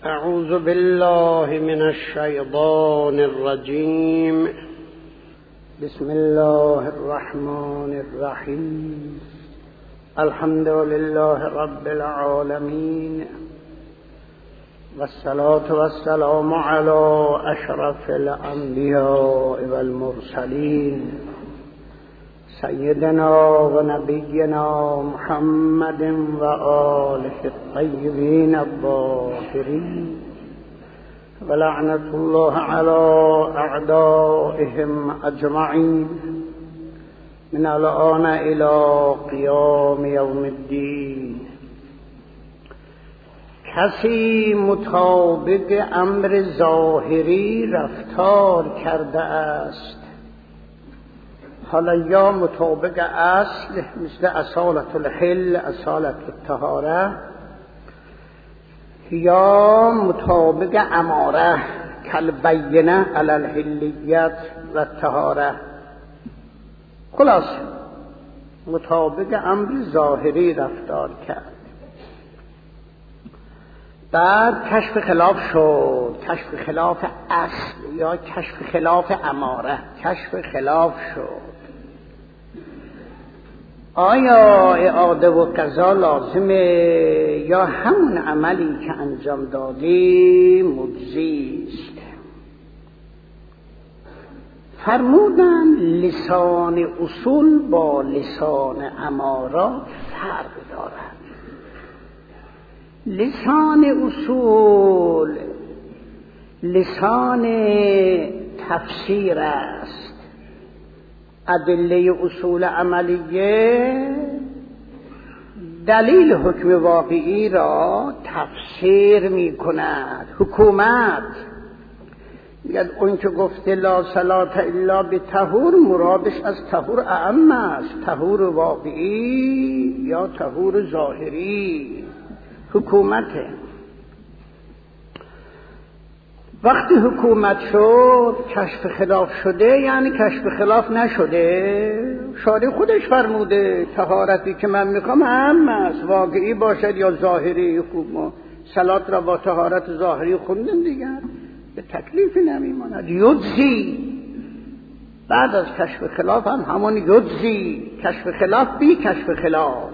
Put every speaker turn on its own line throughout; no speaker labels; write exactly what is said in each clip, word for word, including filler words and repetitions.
اعوذ بالله من الشیطان الرجیم. بسم الله الرحمن الرحیم. الحمد لله رب العالمین والصلاة والسلام على اشرف الانبیاء والمرسلین سیدنا و نبینا محمد و آله الطیبین الطاهرین و لعنت الله علی اعدائهم اجمعین من الآن الى قیام یوم الدین. کسی مطابق امر ظاهری رفتار کرده است، حالا یا مطابق اصل مثل اصالت الحل، اصالت الطهاره، یا مطابق اماره کالبینه علی الحلیت و الطهاره. خلاص مطابق امر ظاهری رفتار کرد، بعد کشف خلاف شد، کشف خلاف اصل یا کشف خلاف اماره، کشف خلاف شد. آیا اعاده و قضا لازمه یا همون عملی که انجام دادی مجزی است؟ فرمودن لسان اصول با لسان امارات فرق دارد. لسان اصول لسان تفسیر است، ادله اصول عملیه دلیل حکم واقعی را تفسیر می کند. حکومت میگه اون که گفته لا صلاة الا بطهور مرادش از طهور اعم است، طهور واقعی یا طهور ظاهری. حکومته وقتی حکومت شد کشف خلاف شده، یعنی کشف خلاف نشده. شارع خودش فرموده طهارتی که من میخوام اهم است، واقعی باشد یا ظاهری. خوب ما صلات را با طهارت ظاهری خوندیم دیگر، به تکلیفی نمیماند. یجزی بعد از کشف خلاف هم همون یجزی، کشف خلاف بی کشف خلاف.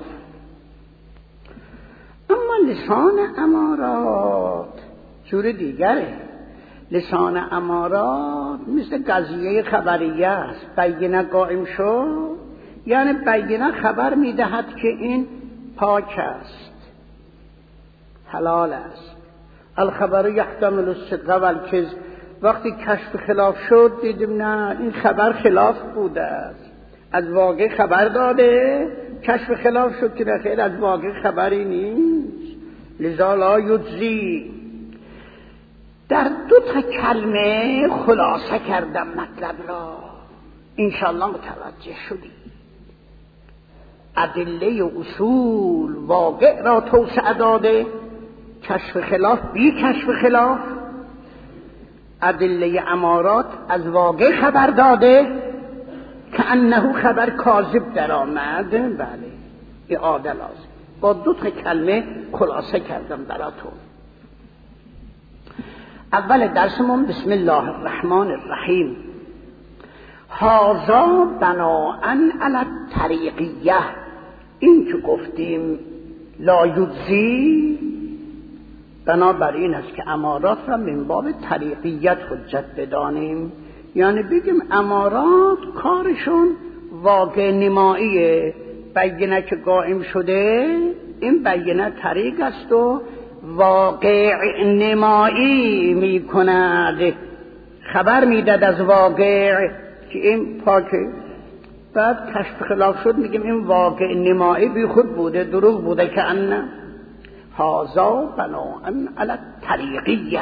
اما لسان امارات جور دیگره. لسان امارات مثل قضیه خبریه است. بینه قائم شد یعنی بینه خبر میدهد که این پاک است، حلال است. الخبر یحتمل الصدق و الکذب. وقتی کشف خلاف شد دیدیم نه، این خبر خلاف بوده است، از واقع خبر داده، کشف خلاف شد که خیر از واقع خبری نیست. لذا لا یجزی. در دو تا کلمه خلاصه کردم مطلب را، انشاءالله متوجه شدی. ادله اصول واقع را توسعه داده، کشف خلاف بی کشف خلاف. ادله امارات از واقع خبر داده که انه خبر کاذب در آمد. بله اعاده لازم. با دو تا کلمه خلاصه کردم براتون. اول درسمون بسم الله الرحمن الرحیم. هذا بناءً علی الطریقیه. این که گفتیم لا یجزی بنابر این است که امارات را من باب طریقیت حجت بدانیم، یعنی بگیم امارات کارشون واقع نماییه. بینه که قائم شده این بینه طریق است و واقع نمایی می کند، خبر میداد از واقع که این پاکه. بعد کشف خلاف شد میگیم این واقع نمایی بی خود بوده، دروغ بوده. که ان هذا بناءً علی الطریقیت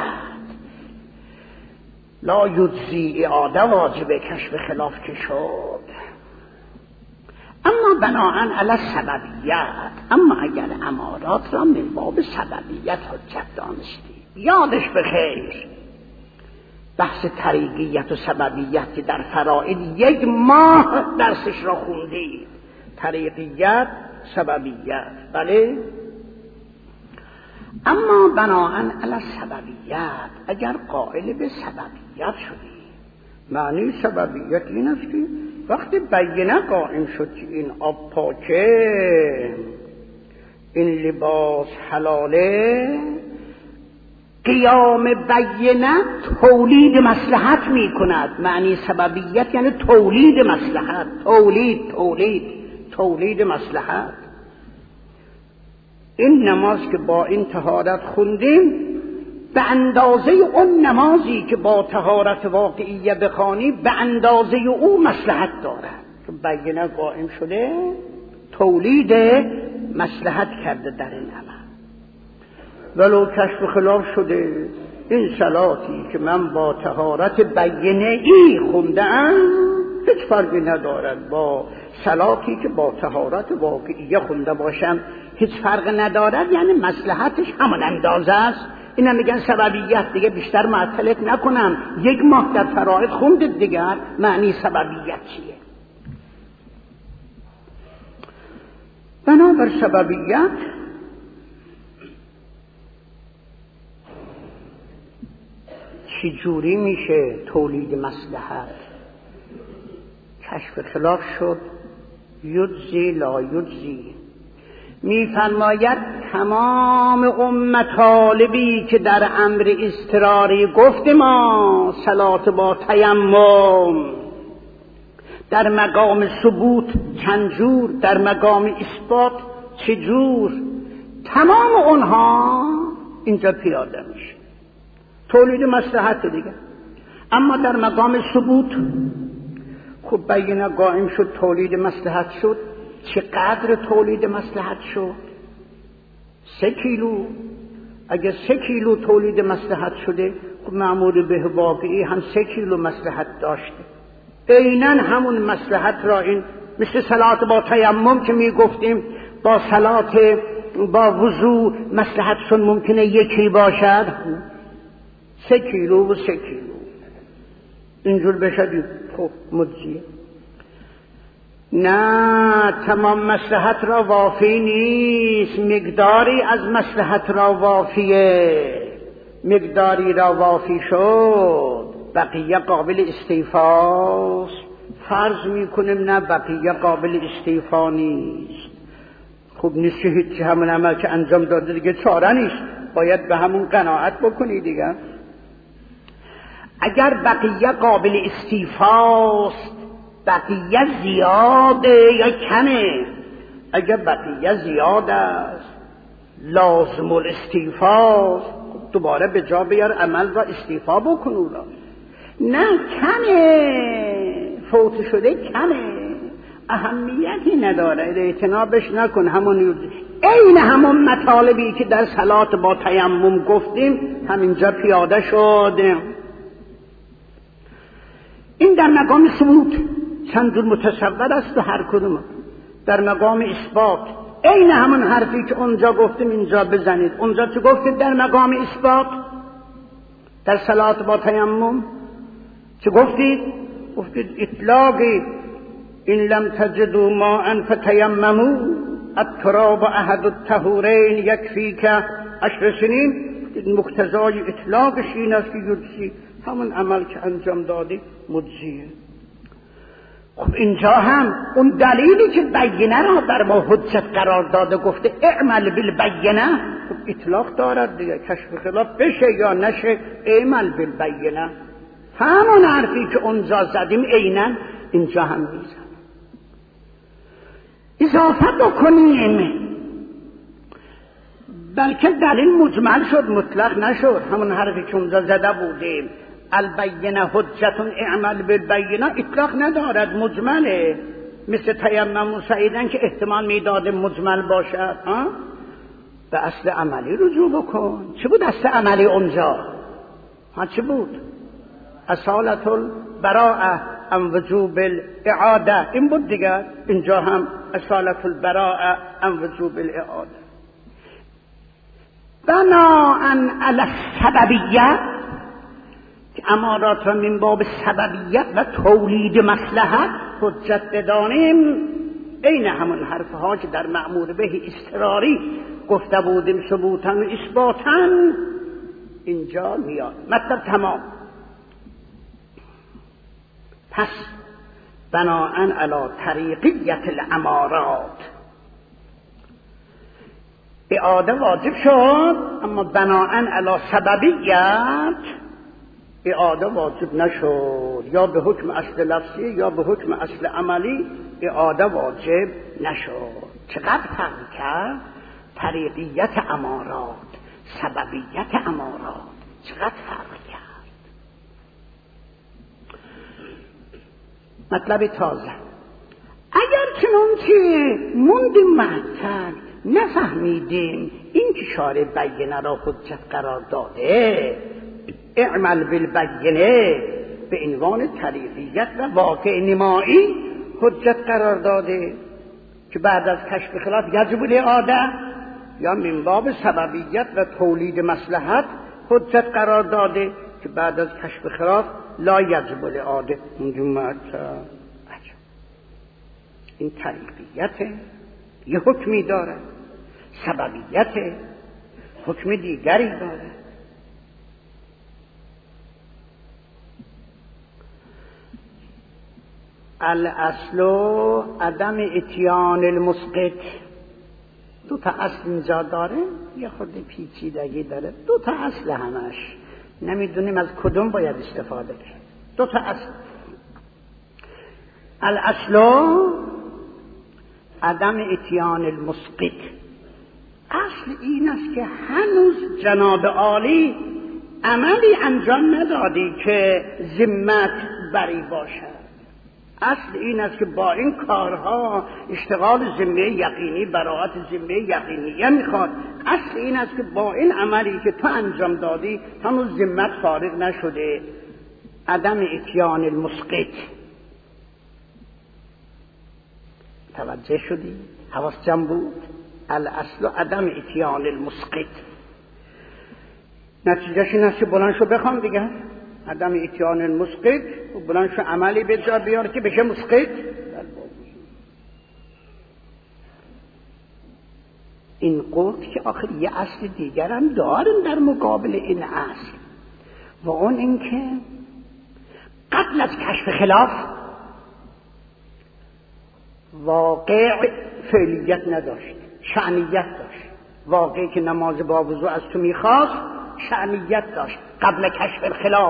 لا یجزی. اعاده واجبه کشف خلاف که شد. اما بناءً علی سببیت، اما اگر امارات را من باب سببیت حجت دانستی، یادش بخیر بحث طریقیت و سببیت که در فرائض یک ماه درسش را خوندید، طریقیت سببیت. بله اما بناهن علی سببیت، اگر قائل به سببیت شدی، معنی سببیت این است که وقتی بینه قائم شد که این آب پاکه، این لباس حلاله، قیام بینه تولید مصلحت می کند. معنی سببیت یعنی تولید مصلحت، تولید تولید تولید مصلحت. این نماز که با این طهارت خوندیم به اندازه اون نمازی که با طهارت واقعیه بخوانی به اندازه او مصلحت دارد که بینه قائم شده، تولید مصلحت کرده در این عمل. ولو کشف خلاف شده، این صلاتی که من با طهارت بینه ای خوندم هیچ فرقی ندارد با صلاتی که با طهارت واقعیه خونده باشم، هیچ فرق ندارد، یعنی مصلحتش همان اندازه است. اینا میگن سببیت، دیگه بیشتر معطلت نکنم، یک ماه در فرائض خوندید دیگر معنی سببیت چیه. بنابر سببیت چجوری میشه تولید مصلحت؟ کشف خلاف شد، یجزی لا یجزی. میفرماید تمام ام طالبی که در امر اضطراری گفت ما صلات با تیمم در مقام ثبوت چند جور، در مقام اثبات چه جور، تمام اونها اینجا پیاده میشه، تولید مصلحت دیگه. اما در مقام ثبوت خب بینه قائم شد، تولید مصلحت شد. چقدر تولید مصلحت شد؟ سه کیلو. اگه سه کیلو تولید مصلحت شده، خب مأمور به واقعی هم سه کیلو مصلحت داشته. عیناً همون مصلحت را این مثل صلات با تیمم که می گفتیم با صلات با وضو مصلحتشون ممکنه یکی باشد، سه کیلو و سه کیلو اینجور بشد خب مجزیه. نه، تمام مصلحت را وافی نیست، مقداری از مصلحت را وافیه. مقداری را وافی شد، بقیه قابل استیفاست. فرض میکنیم نه، بقیه قابل استیفا نیست. خب نیست که هیچی، همون عمل که انجام داده دیگه چاره نیست، باید به همون قناعت بکنی دیگه. اگر بقیه قابل استیفاست، بقیه زیاده یا کمه؟ اگر بقیه زیاد است، لازم الاستیفاست، دوباره به جا بیار عمل را استیفا بکن او را. نه، کمه، فوت شده کمه، اهمیتی نداره، اعتنابش نکن. همون این همون مطالبی که در صلات با تیمم گفتیم همینجا پیاده شد. این در مقام ثبوت چند جور متصور است و هر کدوم در مقام اثبات این همون حرفی که اونجا گفتیم اینجا بزنید. اونجا چه گفتید در مقام اثبات؟ در صلات با تیمم چه گفتید؟ گفتید اطلاقی این لم تجدوا ماء فتیمموا التراب احد الطهورین یکفیک عشر سنین. مقتضای اطلاقش این است که یجزی، همون عمل که انجام دادی مجزیه. خب اینجا هم اون دلیلی که بینه را بر ما حجت قرار داده گفته اعمل بالبینه، خب اطلاق دارد دیگه، کشف خلاف بشه یا نشه، اعمل بالبینه. همون حرفی که اونجا زدیم عیناً اینجا هم میزن. اضافه بکنیم بلکه دلیل مجمل شد، مطلق نشد. همون حرفی که اونجا زده بودیم البینه حجتون اعمل بالبینه اطلاق ندارد، مجمله. مثل تیمم و سعیدن که احتمال میداد مجمل باشد. ها؟ به اصل عملی رجوع بکن. چه بود اصل عملی اونجا؟ ها چه بود؟ اصالت البراءه ام وجوب الاعاده، این بود دیگر. اینجا هم اصالت البراءه ام وجوب الاعاده. بناءً علی السببیه که امارات را من باب سببیت و تولید مصلحت حجت بدانیم، این همون حرفها که در مأمور به اضطراری گفته بودیم ثبوتن و اثباتن اینجا میاد. مطلب تمام. پس بناءً علی طریقیت الامارات اعاده واجب شد، اما بناءً علی سببیت اعاده واجب نشد، یا به حکم اصل لفظی یا به حکم اصل عملی اعاده واجب نشد. چقدر فرق کرد طریقیت امارات سببیت امارات، چقدر فرق کرد. مطلب تازه، اگر چنانچه موندیم معطل نفهمیدیم این که شارع بینه را حجت قرار داده، اعمل بالبینه به عنوان طریقیت و واقع نمایی حجت قرار داده که بعد از کشف خلاف یجب الاعاده، یا من باب سببیت و تولید مصلحت حجت قرار داده که بعد از کشف خلاف لا یجب الاعاده. این طریقیت یه حکمی داره، سببیت حکم دیگری داره. الاصل عدم اتیان المسقط، دو تا اصل اینجا داره، یه خود پیچیدگی داره. دو تا اصل همش نمیدونیم از کدوم باید استفاده کنیم. دو تا اصل. الاصل عدم اتیان المسقط، اصل این است که هنوز جناب عالی عملی انجام ندادی که ذمت بری باشد. اصل این است که با این کارها اشتغال ذمه یقینی، براءت ذمه یقینیه میخواد. اصل این است که با این عملی که تو انجام دادی هنوز ذمت فارغ نشده. عدم اتیان المسقط. توجه شدی؟ حواس جمع بود؟ الاصل عدم اتیان المسقط. نتیجهش این است که بلند شو بخوام دیگه. عدم اتیان المسقط و بلند شو عملی به جا بیار که بشه مسقط. این قلت که آخر یه اصل دیگر هم دارن در مقابل این اصل، و اون این که قبل از کشف خلاف واقع فعلیت نداشت، شأنیت داشت. واقعی که نماز با وضو از تو میخواست شأنیت داشت. قبل کشف الخلاف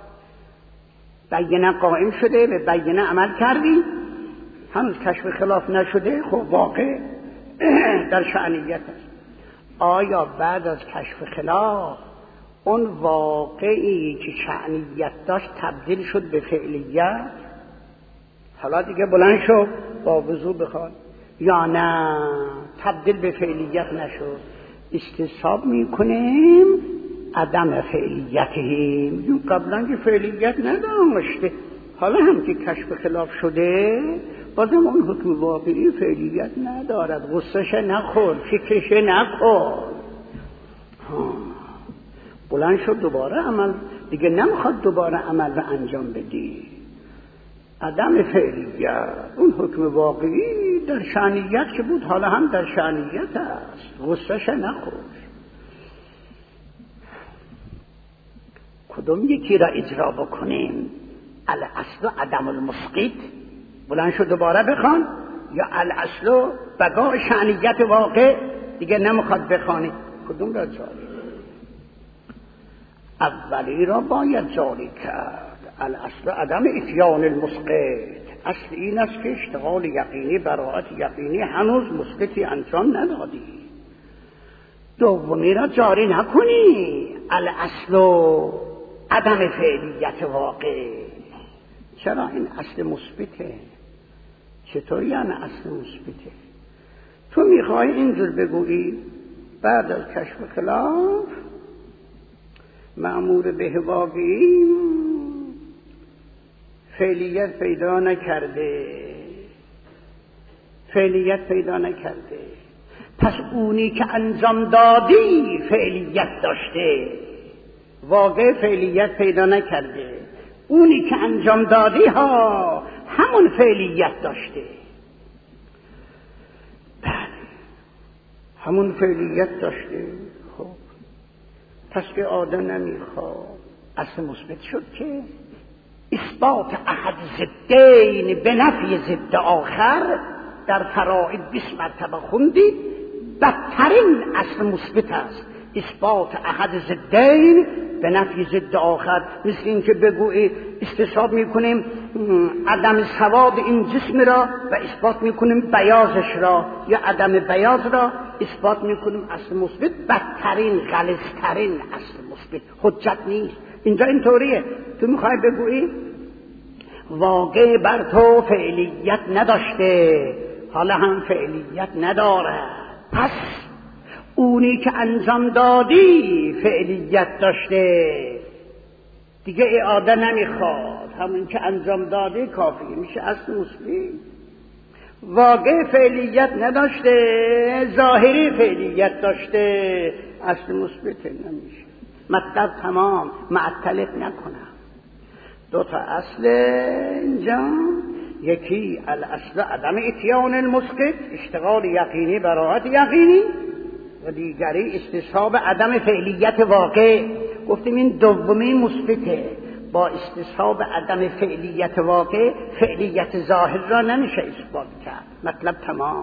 بینه قائم شده، به بینه عمل کردی، هنوز کشف خلاف نشده، خب واقع در شأنیت است. آیا بعد از کشف خلاف اون واقعی که شأنیت داشت تبدیل شد به فعلیت؟ حالا دیگه بلند شو با وضو بخواد، یا نه تبدیل به فعلیت نشد؟ استصحاب میکنیم عدم فعلیتهم، یون قبلا که فعلیت نداشته، حالا هم که کشف خلاف شده بازم اون حکم واقعی فعلیت ندارد. غصهش نخور، فکرش نکن، بلند شد دوباره عمل دیگه نمیخواد دوباره عمل رو انجام بدی. عدم فعلیت، اون حکم واقعی در شأنیت که بود حالا هم در شأنیت است، غصهش نخور. کدوم یکی را اجرا بکنیم؟ الاصل عدم المسقط، بلند شد دوباره بخوان، یا الاصل بقاء شأنیت واقع، دیگه نمیخواد بخوانی؟ کدوم را جاری؟ اولی را باید جاری کرد. الاصل عدم اتیان المسقط، اصل این است که اشتغال یقینی، براءت یقینی هنوز مسقطی انجام ندادی. دومی را جاری نکنی. الاصل عدم فعلیت واقع. چرا این اصل مثبته؟ چطور یعنی اصل مثبته؟ تو میخوای اینجور بگویی بعد از کشف خلاف مأمور به واقعی فعلیت پیدا نکرده، فعلیت پیدا نکرده، پس اونی که انجام دادی فعلیت داشته، واقع فعلیت پیدا نکرده. اونی که انجام دادی ها همون فعلیت داشته. بله، همون فعلیت داشته. خب پس اعاده نمیخواد. اصل مثبت شد که اثبات احد ضدین به نفی ضد آخر در فرائض بیست مرتبه خوندید. بدترین اصل مثبت است اثبات احد ضدین به نفی ضد آخر. مثل این که بگویی استصحاب میکنیم عدم سواد این جسم را و اثبات میکنیم بیاضش را، یا عدم بیاض را اثبات میکنیم اصل مثبت. بدترین غلظترین اصل مثبت حجت نیست. اینجا اینطوریه، تو میخوای بگویی واقع بر تو فعلیت نداشته، حالا هم فعلیت نداره، پس اونی که انجام دادی فعلیت داشته، دیگه اعاده نمیخواد، همون که انجام دادی کافیه، میشه اصل مثبت. واقع فعلیت نداشته، ظاهری فعلیت داشته، اصل مثبت نمیشه. مطلب تمام، معطلت نکنم. دو تا اصل اینجا، یکی الاصل عدم اتیان المسقط، اشتغال یقینی براحت یقینی، و دیگری استصحاب عدم فعلیت واقع. گفتیم این دومی مثبته، با استصحاب عدم فعلیت واقع فعلیت ظاهر را نمیشه اثبات کرد. مطلب تمام.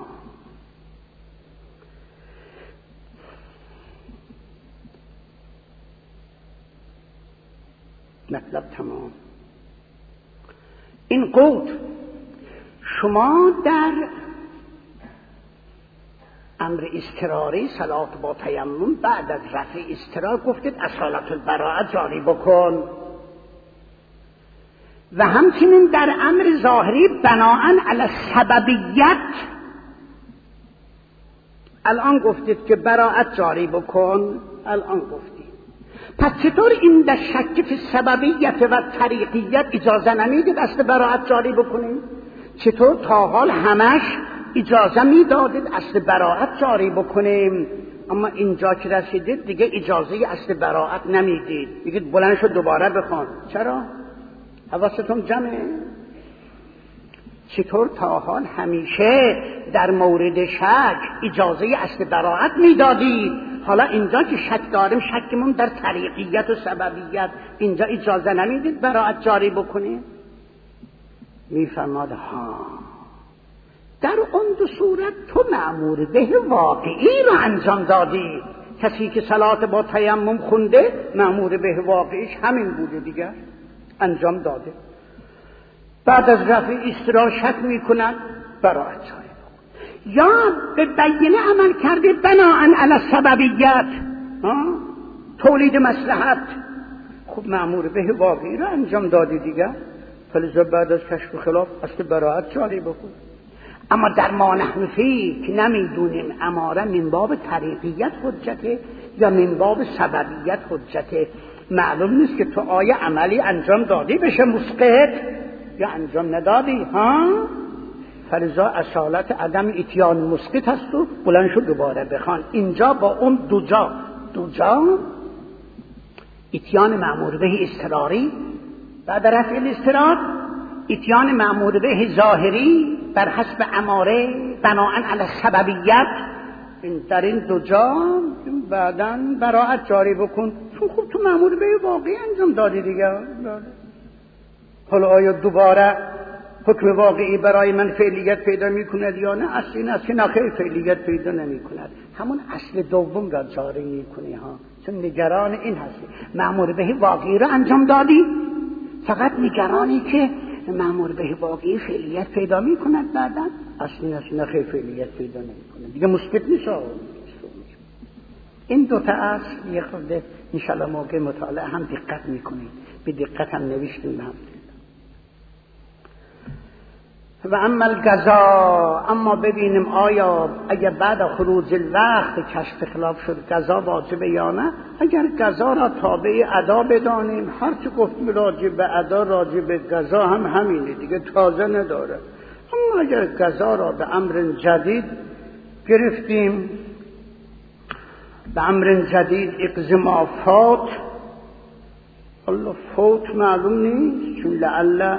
مطلب تمام. این قوت شما در امر اضطراری صلات با تیمم بعد از رفع اضطرار گفتید اصالت البراءه جاری بکن، و همچنین در امر ظاهری بناءً علی سببیت الان گفتید که براءت جاری بکن. الان گفتید پس چطور این در شک فی سببیت و طریقیت اجازه نمیدید اصل براءت جاری بکنید؟ چطور تا حال همش اجازه میدادید اصل براءت جاری بکنیم، اما اینجا که رسیدید دیگه اجازه اصل براءت نمیدید، میگید بلند شد دوباره بخوان. چرا؟ حواستون جمعه؟ چطور تا حال همیشه در مورد شک اجازه اصل براءت میدادید، حالا اینجا که شک داریم شکمون در طریقیت و سببیت، اینجا اجازه نمیدید براءت جاری بکنید؟ میفرماد ها، در اون دو صورت تو مأمور به واقعی رو انجام دادی. کسی که صلات با تیمم خونده مأمور به واقعیش همین بوده دیگه، انجام داده. بعد از رفع اضطرار شک میکنن براءت جاری بکن، یا به بینه عمل کرده بناءً علی سببیت تولید مصلحت، خب مأمور به واقعی رو انجام دادی دیگه، فلذا بعد از کشف خلاف اصل براءت جاری بکن. اما در ما نحن فی که نمیدونیم اماره من باب طریقیت حجته یا من باب سببیت حجته، معلوم نیست که تو آیا عملی انجام دادی بشه مسقط یا انجام ندادی. ها فلذا اصالت عدم اتیان مسقط هست و بلند شد دوباره بخوان. اینجا با اون دو جا دو جا اتیان مأمور به اضطراری بعد رفع الاضطرار، اتیان مأمور به ظاهری بر حسب اماره بناءً علی سببیت، در این دو جا بعداً براءت جاری بکن، چون خوب تو مأمور به واقعی انجام دادی دیگه. حالا آیا دوباره حکم واقعی برای من فعلیت پیدا می کند یا نه؟ اصلی نه، اصلی نخیر فعلیت پیدا نمی کند، همون اصل دوم را جاری می کنی ها، چون نگران این هستی مأمور به واقعی را انجام دادی، فقط نگرانی که مأمور به واقعی فعلیت پیدا می کند بعدا، اصلی اصلی نخیر فعلیت پیدا نمی کند دیگه، مثبت نیست. این دوتا اصل یه خورده انشاءالله موقع مطالعه هم دقت می کنید، به دقت هم نوشتیم هم. و اما القضا، اما ببینیم آیا اگر بعد خروج الوقت کشف خلاف شد قضا واجبه یا نه. اگر قضا را تابع ادا بدانیم، هر چه گفتیم راجع به ادا راجع به قضا هم همینه دیگه، تازه نداره. اما اگر قضا را به امر جدید گرفتیم، به امر جدید اقض ما فات، الله فوت معلوم نیست، چون لعل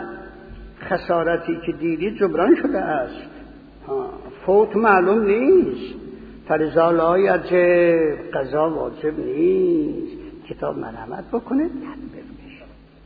خسارتی که دیدی جبران شده است. فوت معلوم نیست، فلذا لا یجب، قضا واجب نیست. کتاب مرحمت بکنه تدبیر بشه.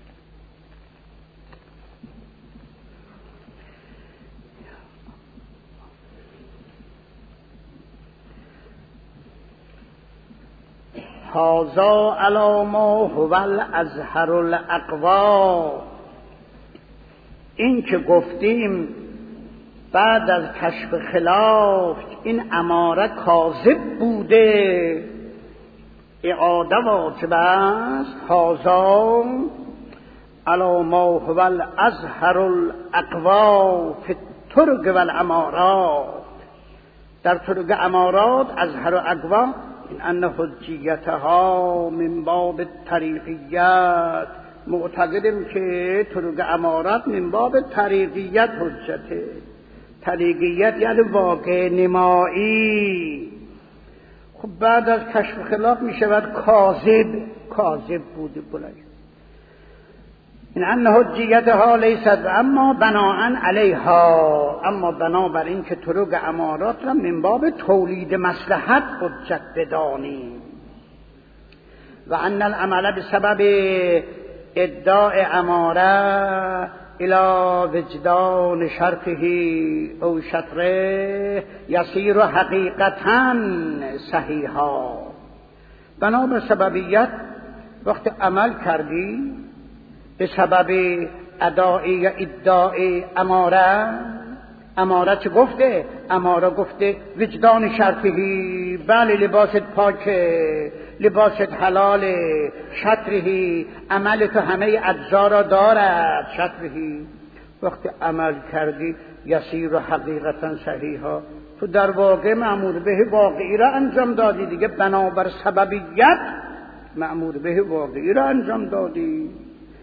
هذا علی ما هو الازهر الاقوا. این که گفتیم بعد از کشف خلاف این اماره کاذب بوده، اعاده واجب است. هذا علی ما هو الازهر الاقوا فی الطرق والامارات. در طرق امارات ازهر و اقوا این ان حجیتها من باب طریقیت. معتقدیم که طرق امارات من باب طریقیت حجته. طریقیت یعنی واقع نمایی. خب بعد از کشف خلاف می شود کاذب. کاذب بوده بلند. این ان حجیتها لیست اما بناء علیها، اما بنابر این که طرق امارات را من باب تولید مصلحت حجت بدانیم. و ان العمل بسبب ادعاء اماره الى وجدان شرطه او شطره یصیر حقیقتا صحیحا. بنابر سببیت وقت عمل کردی به سبب ادعای یا ادعای اماره. اماره چه گفته؟ اماره گفته وجدان شرطهی، بله لباست پاکه، لباست حلاله، شطرهی، عمل تو همه اجزا را دارد. شطرهی وقتی عمل کردی یسیر و حقیقتا صحیحا، تو در واقع مأمور به واقعی را انجام دادی دیگه. بنابر سببیت مأمور به واقعی را انجام دادی.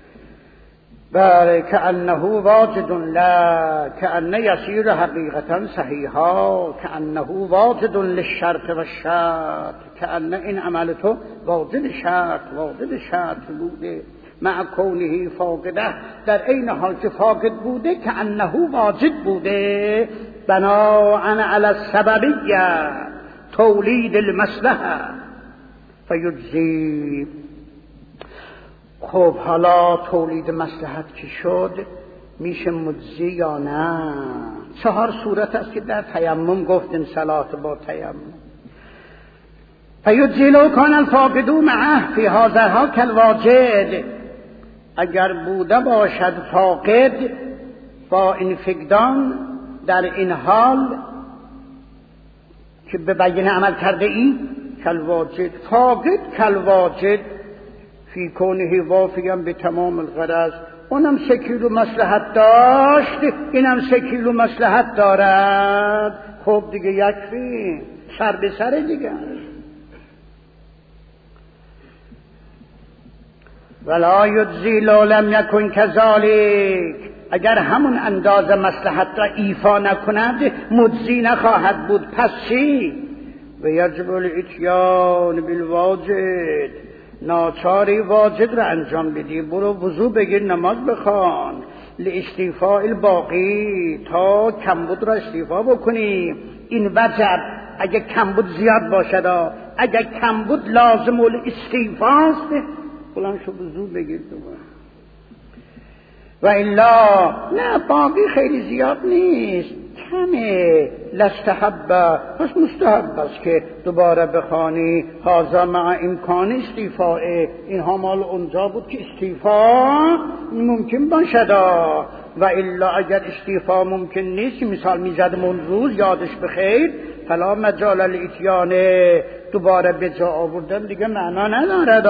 بله کأنه واجد لا کأن یسیر حقیقتا صحیحا کأنه واجد للشرط و الشرط. کأن این عمل تو واجد شرط واجد شرط بوده مع کونه فاقده، در این حال که فاقد بوده کأنه واجد بوده. بناء علی السببیه تولید المصلحه فیجزی. خب حالا تولید مصلحت که شد میشه مجزی یا نه؟ چهار صورت است که در تیمم گفتیم صلات با تیمم. فیجزی لو کان الفاقد معه فی هذا کالواجد. اگر بوده باشد فاقد با این فقدان در این حال که به بیان عمل کرده ای کالواجد. فاقد کالواجد فی کونه وافیا به تمام الغرض. اونم سه کیلو مصلحت داشت، اینم سه کیلو مصلحت دارد. خب دیگه یکفی، سر به سر دیگه. ولا یجزی لو لم یکن کذالک. اگر همون اندازه مصلحت را ایفا نکند مجزی نخواهد بود. پس چی؟ و یجب الاتیان بالواجد. ناچاری واجد را انجام بدی. برو وضو بگیر نماز بخوان لاستیفاء الباقی، تا کمبود را استیفا بکنی. این وجب اگه کمبود زیاد باشد، اگه کمبود لازم الاستیفاست بلند شو وضو بگیر دوباره. و الا نه باقی خیلی زیاد نیست، کمه. لستحب پس مستحب است که دوباره بخوانی. هذا مع امکان استیفاء. این ها مال اونجا بود که استیفا ممکن باشد. و الا اگر استیفا ممکن نیست، مثال میزدم اون روز یادش بخیر، فلا مجال الاتیان، دوباره به جا آوردن دیگه معنا ندارد.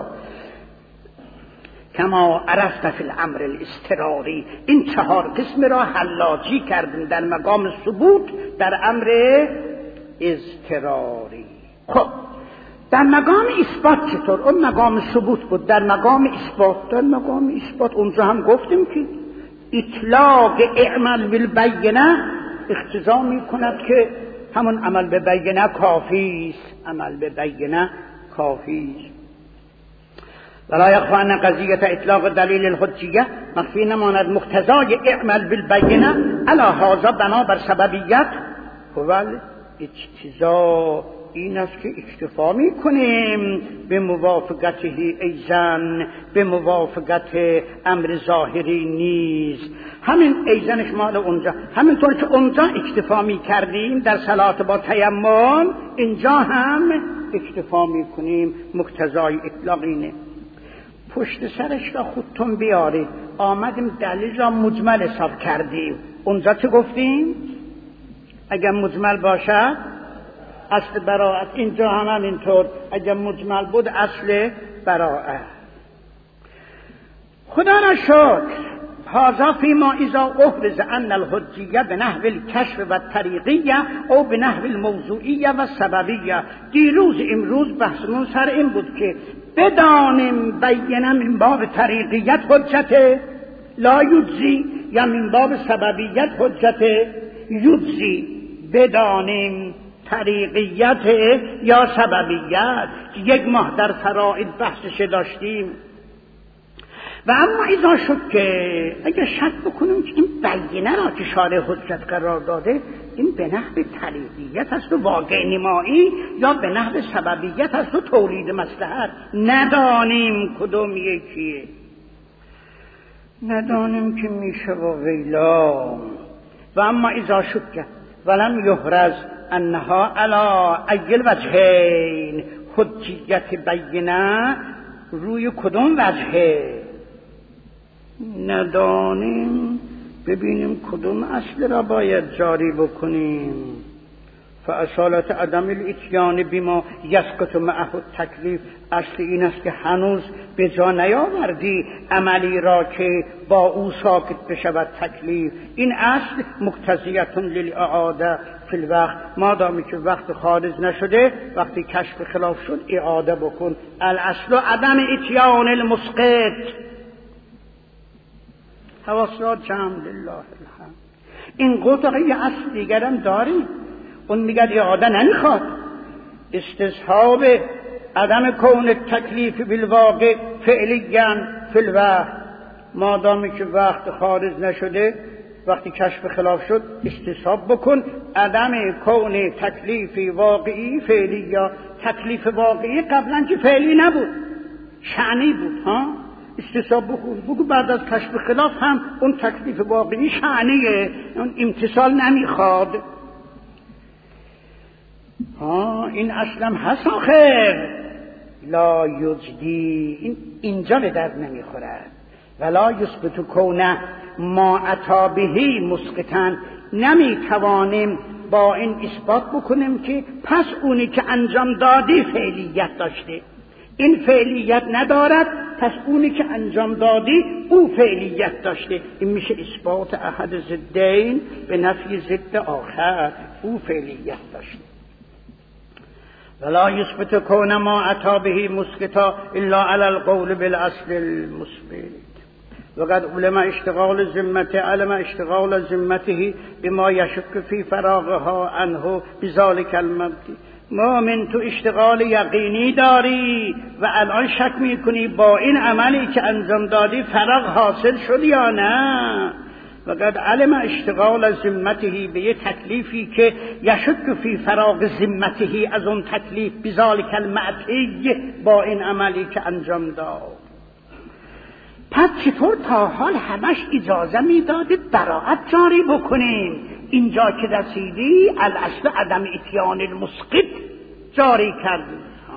کما عرفت فی الامر الاضطراری. این چهار قسم را حلاجی کردیم در مقام ثبوت در امر اضطراری. خب در مقام اثبات چطور؟ اون مقام ثبوت بود. در مقام اثبات در مقام اثبات اونجا هم گفتیم که اطلاق اعمل بالبینه اقتضا می کند که همون عمل به بینه کافی است. عمل به بینه کافی است. ولا يخفى ان قضیه اطلاق دلیل الحجیه مخفی نماند. مقتضای اعمل بالبینه علی هذا بنابر سببیت هو اجتزا این است که اکتفا می کنیم به موافقته ایزن، به موافقت امر ظاهری نیست. همین ایزنش مال اونجا، همینطور که اونجا اکتفا می کردیم در صلات با تیمم، اینجا هم اکتفا می کنیم. مقتضای اطلاقینه. پشت سرش را خودتون بیاری. آمدیم دلیل را مجمل حساب کردیم. اونجا چه گفتیم؟ اگر مجمل باشد اصل براءت، اینجا هم همینطور اگر مجمل بود اصل براءت. خدا را شکر. هذا فيما اذا احرز ان الحجیه به نحو الکشف و طریقیه او به نحو الموضوعیه و سببیه. دیروز امروز بحثمون سر این بود که بدانیم بینم من باب طریقیت حجته لا یجزی یا من باب سببیت حجته یجزی. بدانیم طریقیت یا سببیت. یک ماه در فرائض بحثش داشتیم. و اما اذا شد که اگر شک بکنیم که این بینه را که شارع حجت قرار داده این به نحو طریقیت است و واقع نمایی یا به نحو سببیت است و تولید مصلحت، ندانیم کدوم یکیه. ندانیم که میشه و ویلا. و اما اذا شد که ولم یحرز انها علی ایل وجهین، حجیت بینه روی کدوم وجهه ندانیم. ببینیم کدوم اصل را باید جاری بکنیم. فاصالت عدم الاتیان بما یسقط معه التکلیف. اصل این است که هنوز به جا نیاوردی عملی را که با او ساکت بشود تکلیف. این اصل مقتضیت للاعاده فی الوقت. مادامی که وقت خارج نشده، وقتی کشف خلاف شد اعاده بکن. الاصل عدم اتیان المسقط. حواسات جمع لله الحمد. این قطعه یه اصل دیگرم داریم، اون میگه اعاده نمیخواد. استصحاب عدم کون تکلیف بالواقع فعلیاً فی الوقت. مادامی که وقت خارج نشده، وقتی کشف خلاف شد استصحاب بکن عدم کون تکلیف واقعی فعلی. یا تکلیف واقعی قبلا که فعلی نبود، شأنی بود. ها استصحاب بکن، بگو بعد از کشف خلاف هم اون تکلیف واقعی شأنیه، اون امتصال نمیخواد. ها این اصلا هست آخر. لا یجدی، این اینجا به درد نمیخورد. ولا یثبت کونه ما اتی بهی مسقطا. نمیتوانیم با این اثبات بکنیم که پس اونی که انجام دادی فعلیت داشته. این فعلیت ندارد، پس اونی که انجام دادی او فعلیت داشته. این میشه اثبات احد ضدین به نفی ضد آخر. او فعلیت داشته. ولا یثبت کون ما اتی به مسقطا الا علی القول بالاصل المثبت. وقد علم اشتغال ذمته علم اشتغال ذمته بما يشك في فراغها عنه بذلك المبدی. مؤمن تو اشتغال یقینی داری و الان شک میکنی با این عملی که انجام دادی فراغ حاصل شد یا نه. وقد علم اشتغال ذمته به یه تکلیفی که یشک فی فراغ ذمته از اون تکلیف بذالک المعتی، با این عملی که انجام داد. پس چطور تا حال همش اجازه میداده براءت جاری بکنیم؟ اینجا که رسیدی الاصل عدم اتیان المسقط جاری کردیم.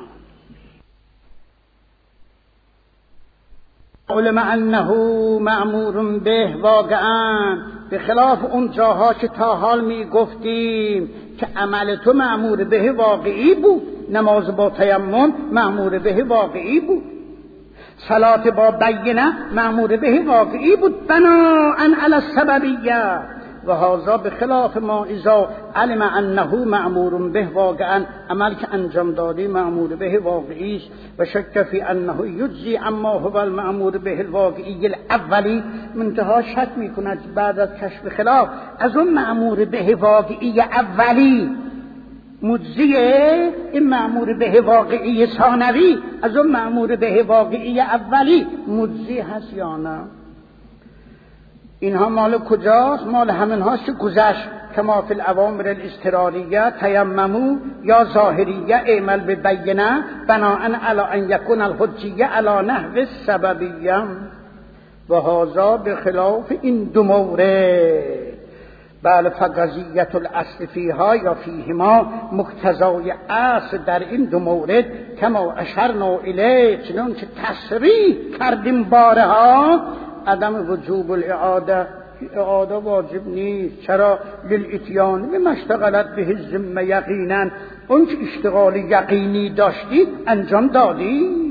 علم انه مأمور به واقعا، به خلاف اون جاها که تا حال می گفتیم که عمل تو مأمور به واقعی بود. نماز با تیمم مأمور به واقعی بود، صلات با بینه مأمور به واقعی بود بناءً علی السببیه. و هذا بخلاف ما اذا علم انه مأمور به واقعا، عمل که انجام دادی مأمور به واقعی است. و شک فی انه یجزی اما هو المأمور به الواقعی الاولی. منتها شک میکند بعد از کشف خلاف از اون مأمور به واقعی اولی مجزیه، این مأمور به واقعی ثانوی از اون مأمور به واقعی اولی مجزی هست یا نه؟ اینها مال کجاست؟ مال همین هاست که گذشت کما فی الاوامر الاضطراریه تیممو یا ظاهریه اعمل ببینه بناء علی ان یکون الحجیه علی نحو السببیه و هذا بخلاف این دو مورد. بله فقضیت الاصل فیها یا فیهما مقتضای اصل در این دو مورد کما اشرنا الیه چنان که تصریح کردیم بارها عدم وجوب الاعاده، اعاده واجب نیست. چرا؟ للاتیان بما اشتغلت به الذمه یقینا، اون که اشتغال یقینی داشتی انجام دادی.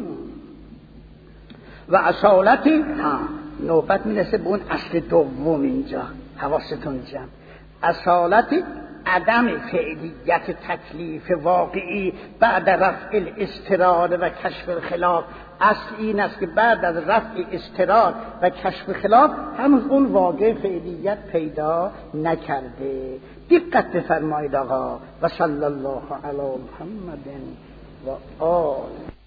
و اصالتی ها نوبت میرسه به اون اصل دوم اینجا، حواستون جمع. اصالت عدم فعلیت تکلیف واقعی بعد رفع الاضطرار و کشف الخلاف. اصل این است که بعد از رفع اضطرار و کشف خلاف هنوز اون واقع فعلیت پیدا نکرده. دقت بفرمایید آقا. و صلی الله علی محمد و آل